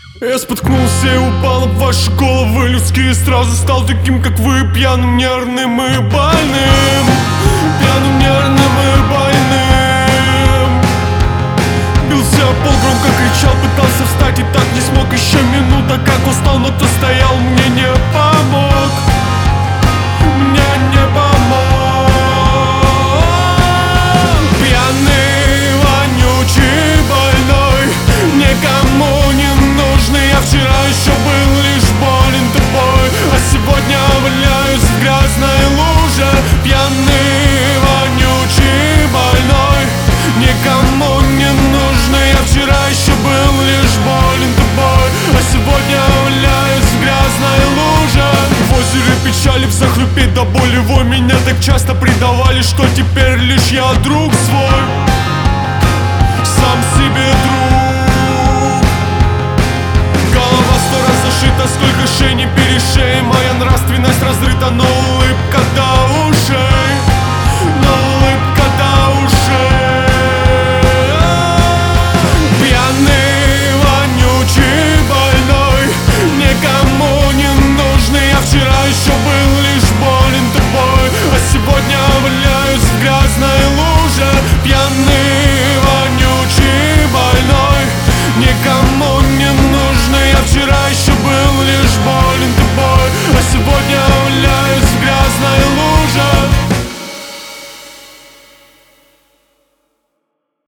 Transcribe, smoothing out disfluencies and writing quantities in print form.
Я споткнулся и упал об ваши головы людские. Сразу стал таким, как вы, пьяным, нервным и больным. Пьяным, нервным и больным. Бился пол, громко кричал, пытался встать и так не смог. Еще минута, как устал, но кто стоял, мне не помог. Мне не помог. Пьяный, вонючий, больной, никому не нужный. Я вчера еще был лишь болен тобой, а сегодня валяюсь в грязной луже. Пьяный, вонючий, больной, никому не нужный. Я вчера еще был лишь болен тобой, а сегодня валяюсь в грязной луже. В озере печали, в захлюпе до боли вой. Меня так часто предавали, что теперь лишь я друг свой. Сам себе друг.